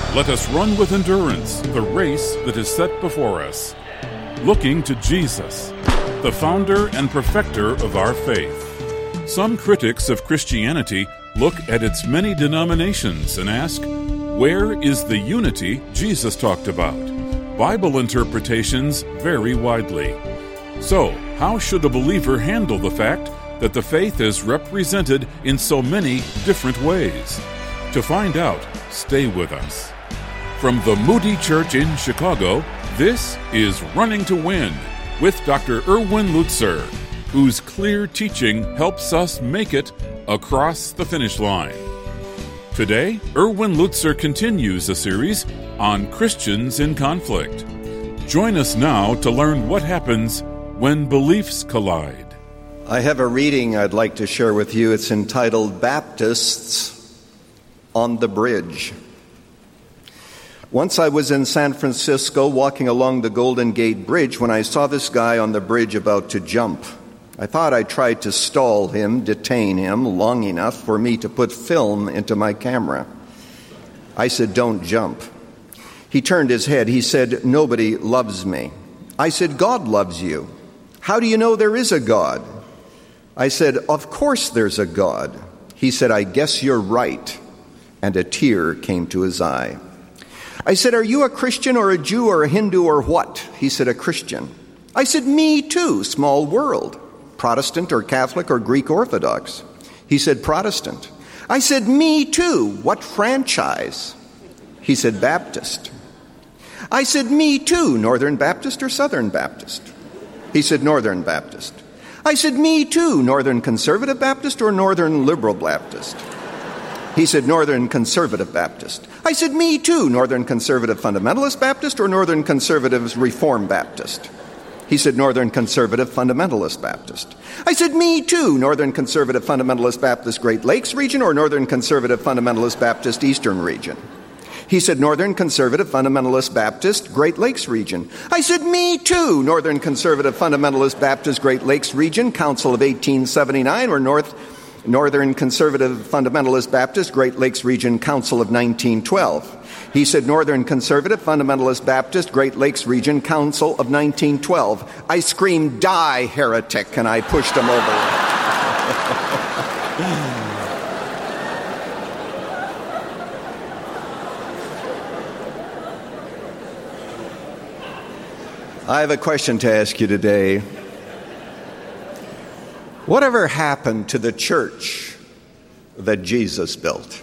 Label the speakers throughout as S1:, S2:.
S1: Let us run with endurance the race that is set before us, looking to Jesus, the founder and perfecter of our faith. Some critics of Christianity look at its many denominations and ask, where is the unity Jesus talked about? Bible interpretations vary widely. So, how should a believer handle the fact that the faith is represented in so many different ways? To find out, stay with us. From the Moody Church in Chicago, this is Running to Win with Dr. Erwin Lutzer, whose clear teaching helps us make it across the finish line. Today, Erwin Lutzer continues a series on Christians in conflict. Join us now to learn what happens when beliefs collide.
S2: I have a reading I'd like to share with you. It's entitled Baptists on the Bridge. Once I was in San Francisco walking along the Golden Gate Bridge when I saw this guy on the bridge about to jump. I thought I tried to stall him, detain him long enough for me to put film into my camera. I said, "Don't jump." He turned his head. He said, "Nobody loves me." I said, "God loves you. How do you know there is a God?" I said, "Of course there's a God." He said, "I guess you're right." And a tear came to his eye. I said, "Are you a Christian or a Jew or a Hindu or what?" He said, "A Christian." I said, "Me too, small world. Protestant or Catholic or Greek Orthodox?" He said, "Protestant." I said, "Me too. What franchise?" He said, "Baptist." I said, "Me too. Northern Baptist or Southern Baptist?" He said, "Northern Baptist." I said, "Me too. Northern Conservative Baptist or Northern Liberal Baptist?" He said, "Northern Conservative Baptist." I said, "Me too. Northern Conservative Fundamentalist Baptist or Northern Conservative Reform Baptist?" He said, "Northern Conservative Fundamentalist Baptist." I said, "Me too. Northern Conservative Fundamentalist Baptist Great Lakes region or Northern Conservative Fundamentalist Baptist Eastern region?" He said, "Northern Conservative Fundamentalist Baptist Great Lakes region." I said, "Me too. Northern Conservative Fundamentalist Baptist Great Lakes region, Council of 1879 or Northern Conservative Fundamentalist Baptist Great Lakes region, Council of 1912. He said, "Northern Conservative Fundamentalist Baptist Great Lakes region, Council of 1912. I screamed, "Die, heretic," and I pushed him over. I have a question to ask you today. Whatever happened to the church that Jesus built?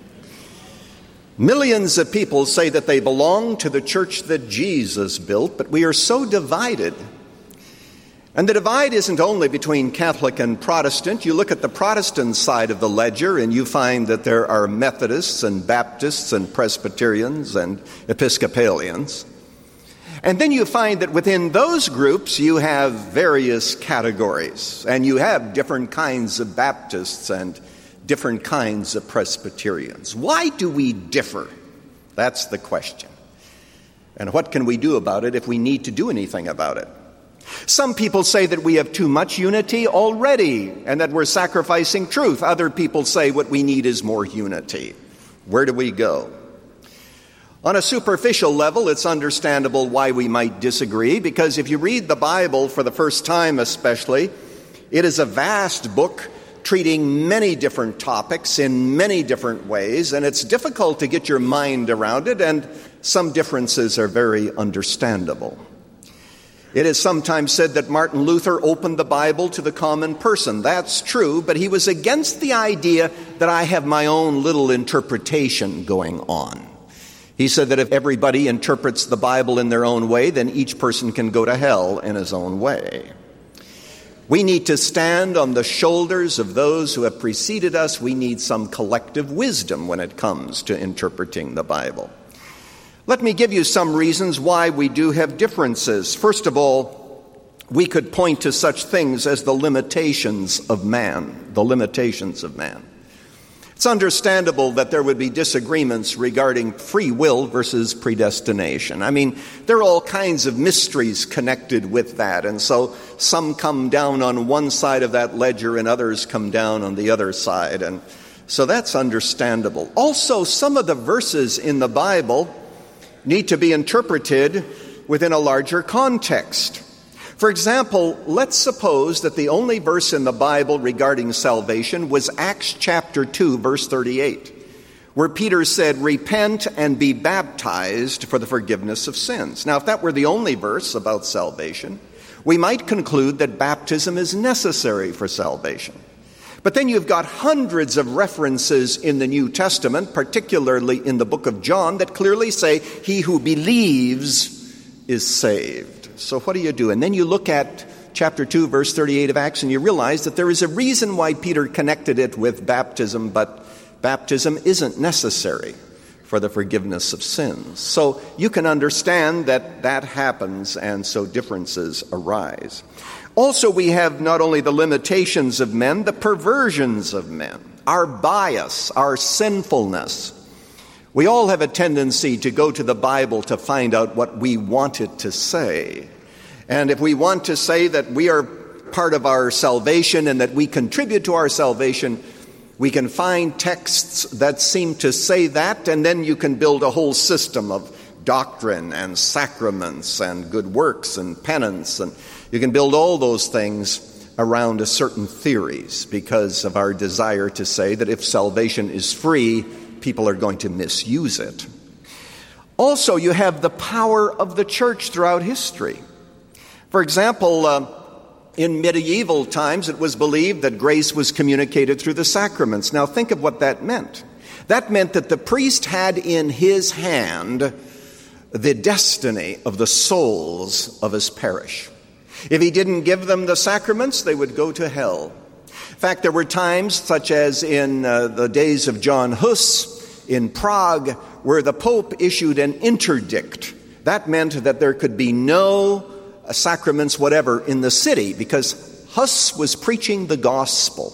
S2: Millions of people say that they belong to the church that Jesus built, but we are so divided. And the divide isn't only between Catholic and Protestant. You look at the Protestant side of the ledger and you find that there are Methodists and Baptists and Presbyterians and Episcopalians. And then you find that within those groups you have various categories, and you have different kinds of Baptists and different kinds of Presbyterians. Why do we differ? That's the question. And what can we do about it if we need to do anything about it? Some people say that we have too much unity already and that we're sacrificing truth. Other people say what we need is more unity. Where do we go? On a superficial level, it's understandable why we might disagree, because if you read the Bible for the first time especially, it is a vast book treating many different topics in many different ways, and it's difficult to get your mind around it, and some differences are very understandable. It is sometimes said that Martin Luther opened the Bible to the common person. That's true, but he was against the idea that I have my own little interpretation going on. He said that if everybody interprets the Bible in their own way, then each person can go to hell in his own way. We need to stand on the shoulders of those who have preceded us. We need some collective wisdom when it comes to interpreting the Bible. Let me give you some reasons why we do have differences. First of all, we could point to such things as the limitations of man. The limitations of man. It's understandable that there would be disagreements regarding free will versus predestination. I mean, there are all kinds of mysteries connected with that, and so some come down on one side of that ledger and others come down on the other side. And So that's understandable. Also, some of the verses in the Bible need to be interpreted within a larger context. For example, let's suppose that the only verse in the Bible regarding salvation was Acts chapter 2, verse 38, where Peter said, "Repent and be baptized for the forgiveness of sins." Now, if that were the only verse about salvation, we might conclude that baptism is necessary for salvation. But then you've got hundreds of references in the New Testament, particularly in the book of John, that clearly say, "He who believes is saved." So what do? And then you look at chapter 2, verse 38 of Acts, and you realize that there is a reason why Peter connected it with baptism, but baptism isn't necessary for the forgiveness of sins. So you can understand that that happens, and so differences arise. Also, we have not only the limitations of men, the perversions of men, our bias, our sinfulness. We all have a tendency to go to the Bible to find out what we want it to say. And if we want to say that we are part of our salvation and that we contribute to our salvation, we can find texts that seem to say that, and then you can build a whole system of doctrine and sacraments and good works and penance, and you can build all those things around a certain theories because of our desire to say that if salvation is free, people are going to misuse it. Also, you have the power of the church throughout history. For example, in medieval times, it was believed that grace was communicated through the sacraments. Now, think of what that meant. That meant that the priest had in his hand the destiny of the souls of his parish. If he didn't give them the sacraments, they would go to hell. In fact, there were times, such as in the days of John Hus in Prague, where the Pope issued an interdict. That meant that there could be no sacraments whatever in the city, because Hus was preaching the gospel.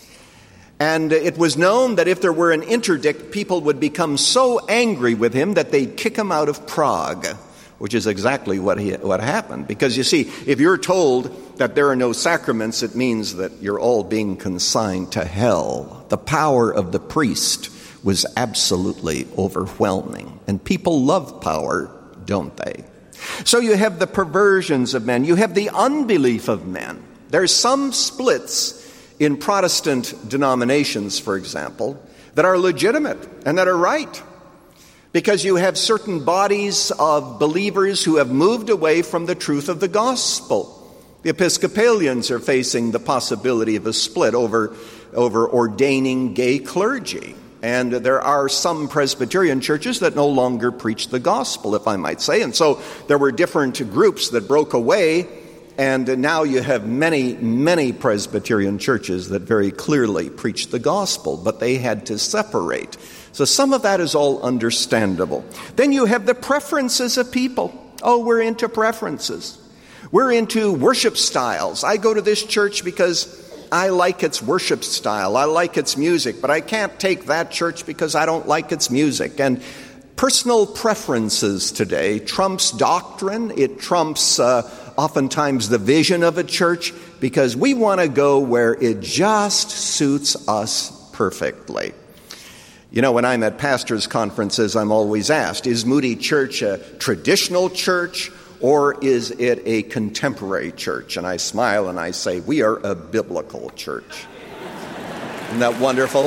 S2: And it was known that if there were an interdict, people would become so angry with him that they'd kick him out of Prague, which is exactly what happened. Because you see, if you're told that there are no sacraments, it means that you're all being consigned to hell. The power of the priest was absolutely overwhelming. And people love power, don't they? So you have the perversions of men. You have the unbelief of men. There's some splits in Protestant denominations, for example, that are legitimate and that are right. Because you have certain bodies of believers who have moved away from the truth of the gospel. The Episcopalians are facing the possibility of a split over ordaining gay clergy. And there are some Presbyterian churches that no longer preach the gospel, if I might say. And so there were different groups that broke away, and now you have many, many Presbyterian churches that very clearly preach the gospel, but they had to separate. So some of that is all understandable. Then you have the preferences of people. Oh, we're into preferences. We're into worship styles. I go to this church because I like its worship style. I like its music, but I can't take that church because I don't like its music. And personal preferences today trumps doctrine. It trumps oftentimes the vision of a church, because we want to go where it just suits us perfectly. You know, when I'm at pastors' conferences, I'm always asked, is Moody Church a traditional church, or is it a contemporary church? And I smile and I say, we are a biblical church. Isn't that wonderful?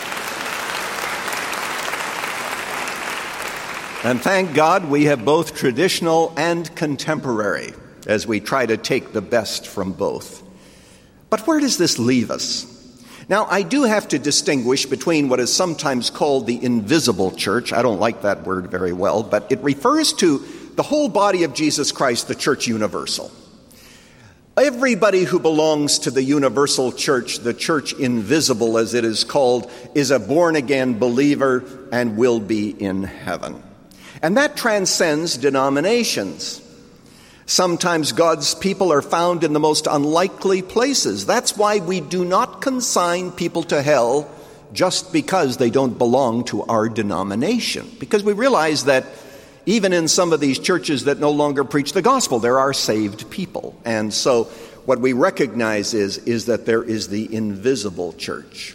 S2: And thank God we have both traditional and contemporary, as we try to take the best from both. But where does this leave us? Now, I do have to distinguish between what is sometimes called the invisible church. I don't like that word very well, but it refers to the whole body of Jesus Christ, the church universal. Everybody who belongs to the universal church, the church invisible as it is called, is a born-again believer and will be in heaven. And that transcends denominations. Sometimes God's people are found in the most unlikely places. That's why we do not consign people to hell just because they don't belong to our denomination. Because we realize that even in some of these churches that no longer preach the gospel, there are saved people. And so what we recognize is that there is the invisible church.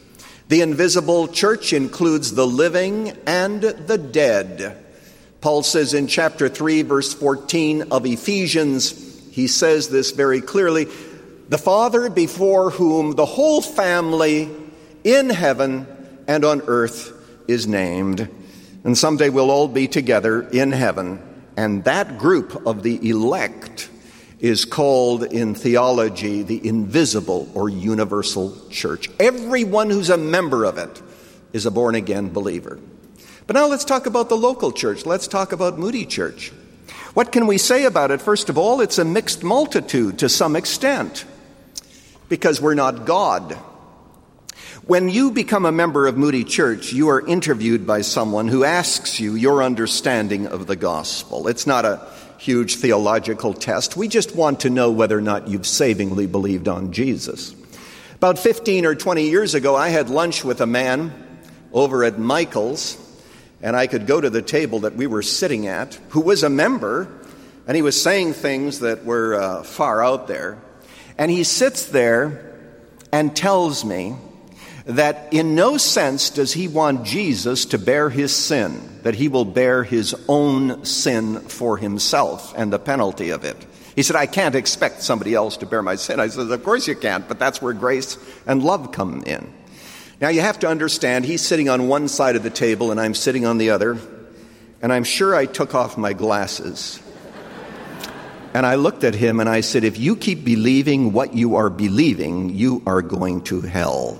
S2: The invisible church includes the living and the dead. Paul says in chapter 3, verse 14 of Ephesians, he says this very clearly, the Father before whom the whole family in heaven and on earth is named. And someday we'll all be together in heaven. And that group of the elect is called in theology the invisible or universal church. Everyone who's a member of it is a born-again believer. But now let's talk about the local church. Let's talk about Moody Church. What can we say about it? First of all, it's a mixed multitude to some extent because we're not God. When you become a member of Moody Church, you are interviewed by someone who asks you your understanding of the gospel. It's not a huge theological test. We just want to know whether or not you've savingly believed on Jesus. About 15 or 20 years ago, I had lunch with a man over at Michael's, and I could go to the table that we were sitting at, who was a member, and he was saying things that were far out there. And he sits there and tells me that in no sense does he want Jesus to bear his sin, that he will bear his own sin for himself and the penalty of it. He said, I can't expect somebody else to bear my sin. I said, of course you can't, but that's where grace and love come in. Now you have to understand, he's sitting on one side of the table and I'm sitting on the other, and I'm sure I took off my glasses. And I looked at him and I said, if you keep believing what you are believing, you are going to hell.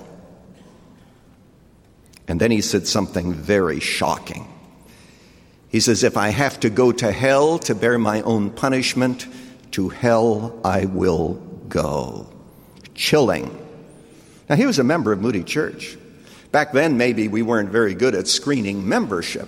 S2: And then he said something very shocking. He says, if I have to go to hell to bear my own punishment, to hell I will go. Chilling. Now, he was a member of Moody Church. Back then, maybe we weren't very good at screening membership.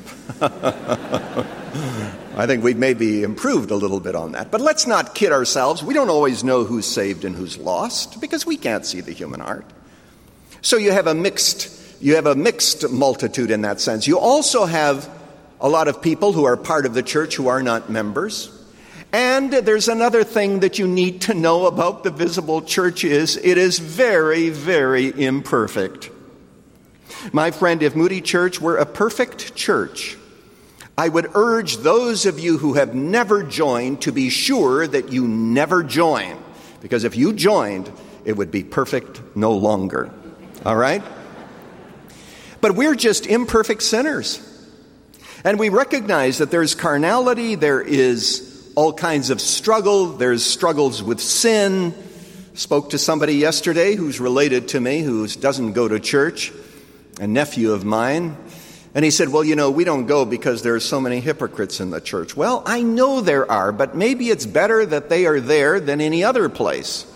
S2: I think we've maybe improved a little bit on that. But let's not kid ourselves. We don't always know who's saved and who's lost because we can't see the human heart. So you have a mixed multitude in that sense. You also have a lot of people who are part of the church who are not members. And there's another thing that you need to know about the visible church is it is very, very imperfect. My friend, if Moody Church were a perfect church, I would urge those of you who have never joined to be sure that you never join. Because if you joined, it would be perfect no longer. All right? But we're just imperfect sinners. And we recognize that there's carnality, there is all kinds of struggle, there's struggles with sin. Spoke to somebody yesterday who's related to me, who doesn't go to church, a nephew of mine. And he said, well, we don't go because there are so many hypocrites in the church. Well, I know there are, but maybe it's better that they are there than any other place.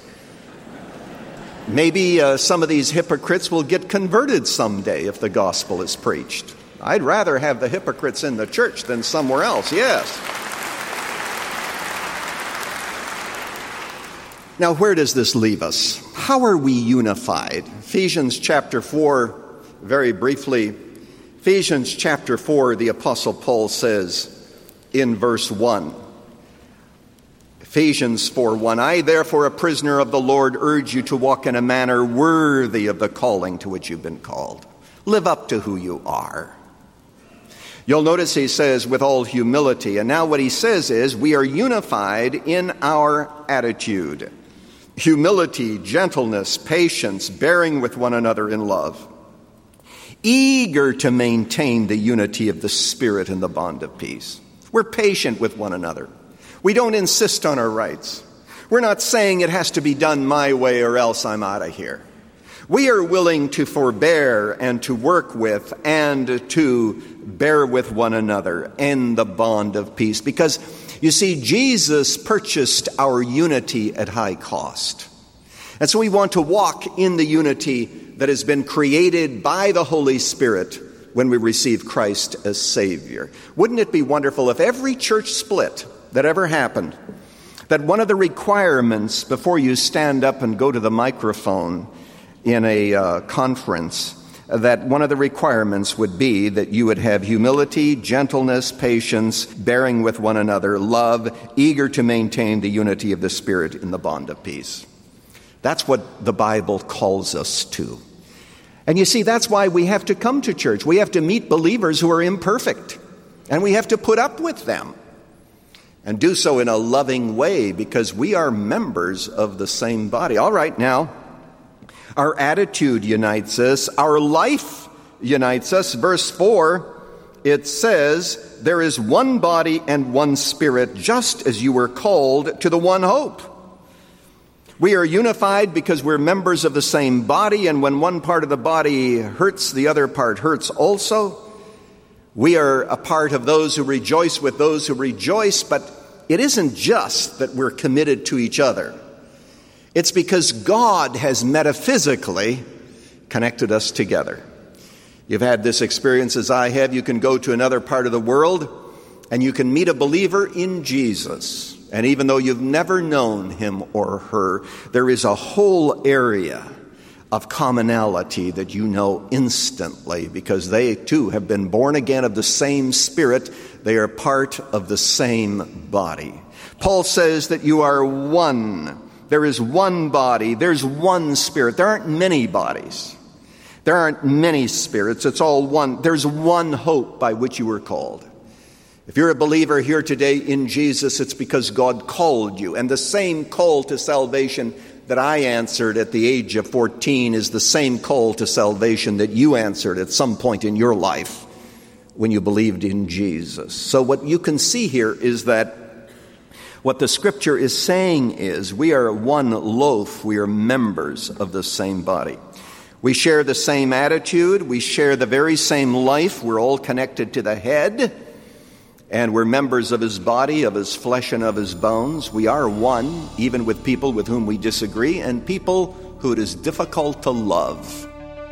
S2: Maybe some of these hypocrites will get converted someday if the gospel is preached. I'd rather have the hypocrites in the church than somewhere else, yes. Now, where does this leave us? How are we unified? Ephesians chapter 4, very briefly. Ephesians chapter 4, the Apostle Paul says in verse 1, Ephesians 4:1, I, therefore, a prisoner of the Lord, urge you to walk in a manner worthy of the calling to which you've been called. Live up to who you are. You'll notice he says, with all humility. And now what he says is, we are unified in our attitude. Humility, gentleness, patience, bearing with one another in love. Eager to maintain the unity of the Spirit in the bond of peace. We're patient with one another. We don't insist on our rights. We're not saying it has to be done my way or else I'm out of here. We are willing to forbear and to work with and to bear with one another in the bond of peace. Because, you see, Jesus purchased our unity at high cost. And so we want to walk in the unity that has been created by the Holy Spirit when we receive Christ as Savior. Wouldn't it be wonderful if every church split that ever happened, that one of the requirements before you stand up and go to the microphone in a conference, that one of the requirements would be that you would have humility, gentleness, patience, bearing with one another, love, eager to maintain the unity of the Spirit in the bond of peace. That's what the Bible calls us to. And you see, that's why we have to come to church. We have to meet believers who are imperfect, and we have to put up with them and do so in a loving way because we are members of the same body. All right, now, our attitude unites us. Our life unites us. Verse 4, it says, there is one body and one Spirit, just as you were called to the one hope. We are unified because we're members of the same body, and when one part of the body hurts, the other part hurts also. We are a part of those who rejoice with those who rejoice, but it isn't just that we're committed to each other. It's because God has metaphysically connected us together. You've had this experience as I have. You can go to another part of the world, and you can meet a believer in Jesus. And even though you've never known him or her, there is a whole area of commonality that you know instantly because they too have been born again of the same Spirit. They are part of the same body. Paul says that you are one. There is one body. There's one Spirit. There aren't many bodies. There aren't many spirits. It's all one. There's one hope by which you were called. If you're a believer here today in Jesus, it's because God called you. And the same call to salvation that I answered at the age of 14 is the same call to salvation that you answered at some point in your life when you believed in Jesus. So what you can see here is that what the Scripture is saying is we are one loaf. We are members of the same body. We share the same attitude. We share the very same life. We're all connected to the head. And we're members of his body, of his flesh, and of his bones. We are one, even with people with whom we disagree, and people who it is difficult to love.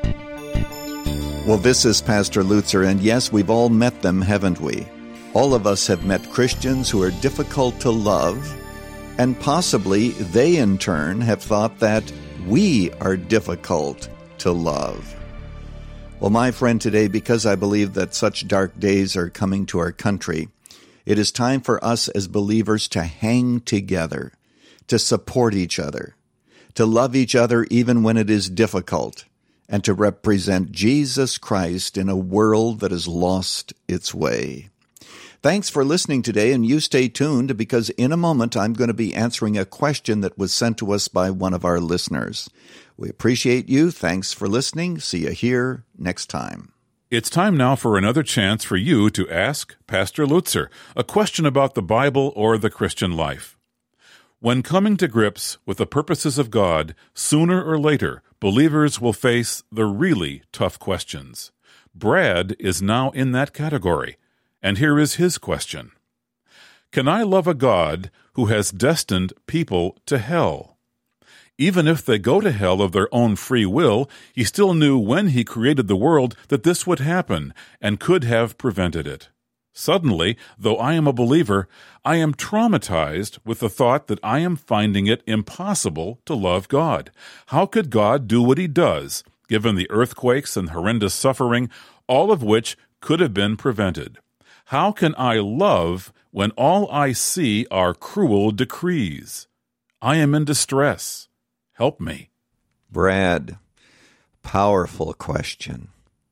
S2: Well, this is Pastor Lutzer, and yes, we've all met them, haven't we? All of us have met Christians who are difficult to love, and possibly they in turn have thought that we are difficult to love. Well, my friend, today, because I believe that such dark days are coming to our country, it is time for us as believers to hang together, to support each other, to love each other even when it is difficult, and to represent Jesus Christ in a world that has lost its way. Thanks for listening today, and you stay tuned because in a moment I'm going to be answering a question that was sent to us by one of our listeners. We appreciate you. Thanks for listening. See you here next time.
S1: It's time now for another chance for you to ask Pastor Lutzer a question about the Bible or the Christian life. When coming to grips with the purposes of God, sooner or later, believers will face the really tough questions. Brad is now in that category, and here is his question. Can I love a God who has destined people to hell? Even if they go to hell of their own free will, he still knew when he created the world that this would happen and could have prevented it. Suddenly, though I am a believer, I am traumatized with the thought that I am finding it impossible to love God. How could God do what he does, given the earthquakes and horrendous suffering, all of which could have been prevented? How can I love when all I see are cruel decrees? I am in distress. Help me.
S2: Brad, powerful question.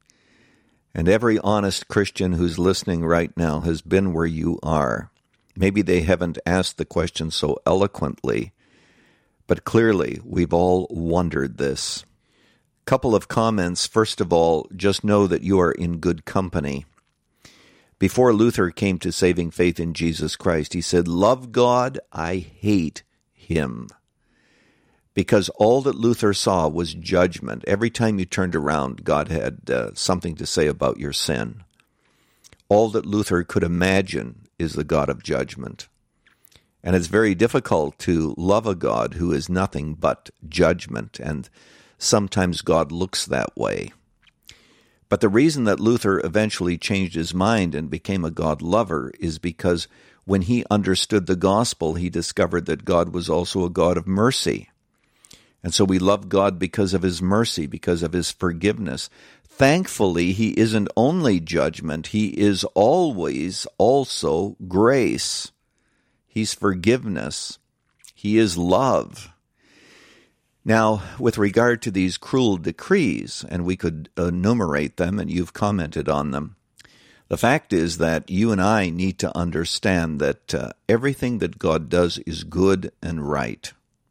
S2: And every honest Christian who's listening right now has been where you are. Maybe they haven't asked the question so eloquently, but clearly we've all wondered this. Couple of comments. First of all, just know that you are in good company. Before Luther came to saving faith in Jesus Christ, he said, "Love God, I hate him." Because all that Luther saw was judgment. Every time you turned around, God had something to say about your sin. All that Luther could imagine is the God of judgment. And it's very difficult to love a God who is nothing but judgment, and sometimes God looks that way. But the reason that Luther eventually changed his mind and became a God lover is because when he understood the gospel, he discovered that God was also a God of mercy. And so we love God because of his mercy, because of his forgiveness. Thankfully, he isn't only judgment, he is always also grace. He's forgiveness. He is love. Now, with regard to these cruel decrees, and we could enumerate them, and you've commented on them, the fact is that you and I need to understand that everything that God does is good and right.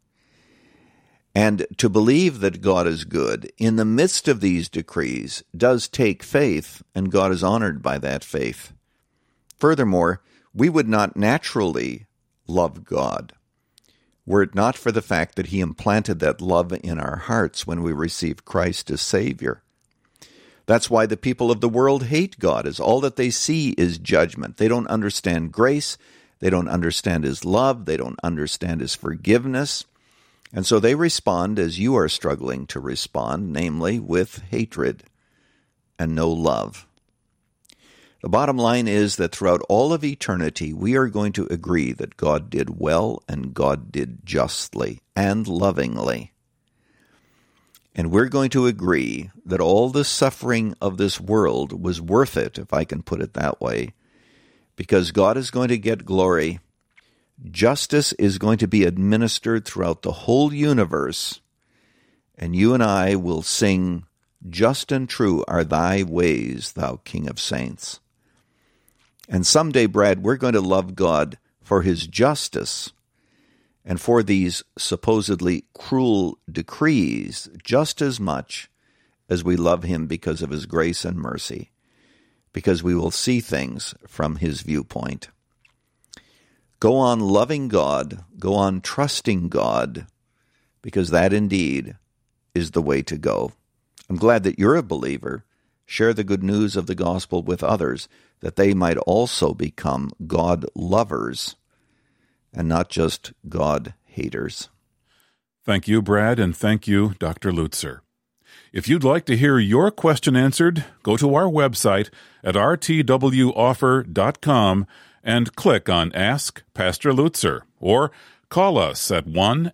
S2: And to believe that God is good in the midst of these decrees does take faith, and God is honored by that faith. Furthermore, we would not naturally love God were it not for the fact that He implanted that love in our hearts when we received Christ as Savior. That's why the people of the world hate God, as all that they see is judgment. They don't understand grace, they don't understand His love, they don't understand His forgiveness, and so they respond as you are struggling to respond, namely with hatred and no love. The bottom line is that throughout all of eternity, we are going to agree that God did well and God did justly and lovingly. And we're going to agree that all the suffering of this world was worth it, if I can put it that way, because God is going to get glory. Justice is going to be administered throughout the whole universe, and you and I will sing, "Just and true are thy ways, thou King of saints." And someday, Brad, we're going to love God for His justice and for these supposedly cruel decrees just as much as we love Him because of His grace and mercy, because we will see things from His viewpoint. Go on loving God, go on trusting God, because that indeed is the way to go. I'm glad that you're a believer. Share the good news of the gospel with others, that they might also become God lovers and not just God haters.
S1: Thank you, Brad, and thank you, Dr. Lutzer. If you'd like to hear your question answered, go to our website at rtwoffer.com and click on Ask Pastor Lutzer, or call us at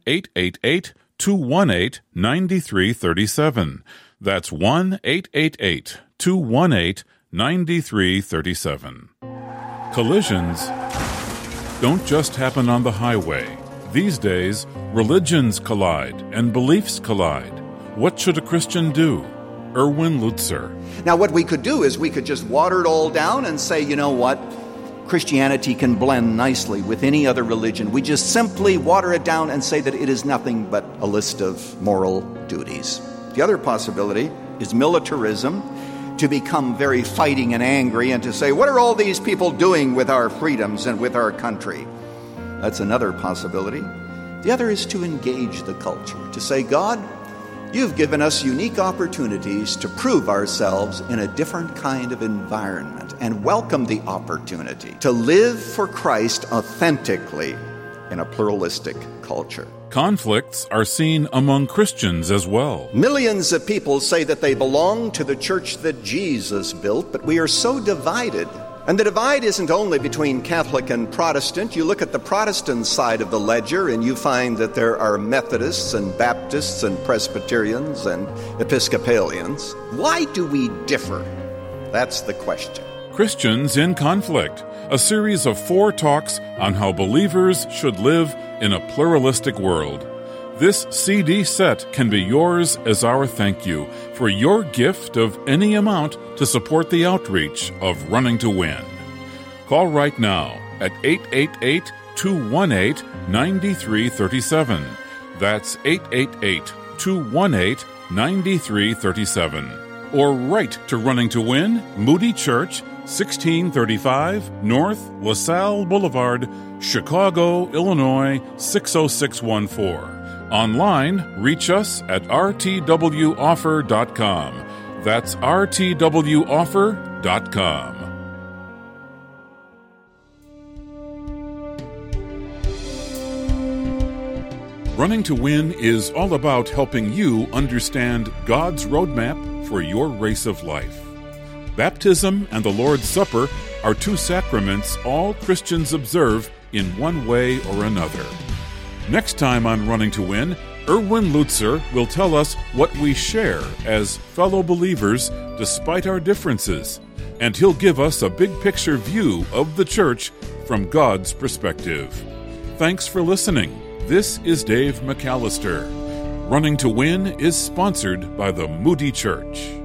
S1: 1-888-218-9337. That's 1-888-218-9337. Collisions don't just happen on the highway. These days, religions collide and beliefs collide. What should a Christian do? Erwin Lutzer.
S2: Now, what we could do is we could just water it all down and say, you know what? Christianity can blend nicely with any other religion. We just simply water it down and say that it is nothing but a list of moral duties. The other possibility is militarism, to become very fighting and angry and to say, what are all these people doing with our freedoms and with our country? That's another possibility. The other is to engage the culture, to say, God, you've given us unique opportunities to prove ourselves in a different kind of environment, and welcome the opportunity to live for Christ authentically in a pluralistic culture.
S1: Conflicts are seen among Christians as well.
S2: Millions of people say that they belong to the church that Jesus built, but we are so divided. And the divide isn't only between Catholic and Protestant. You look at the Protestant side of the ledger and you find that there are Methodists and Baptists and Presbyterians and Episcopalians. Why do we differ? That's the question.
S1: Christians in Conflict, a series of 4 talks on how believers should live in a pluralistic world. This CD set can be yours as our thank you for your gift of any amount to support the outreach of Running to Win. Call right now at 888-218-9337. That's 888-218-9337. Or write to Running to Win, Moody Church, 1635 North LaSalle Boulevard, Chicago, Illinois, 60614. Online, reach us at rtwoffer.com. That's rtwoffer.com. Running to Win is all about helping you understand God's roadmap for your race of life. Baptism and the Lord's Supper are 2 sacraments all Christians observe in one way or another. Next time on Running to Win, Erwin Lutzer will tell us what we share as fellow believers despite our differences, and he'll give us a big-picture view of the church from God's perspective. Thanks for listening. This is Dave McAllister. Running to Win is sponsored by the Moody Church.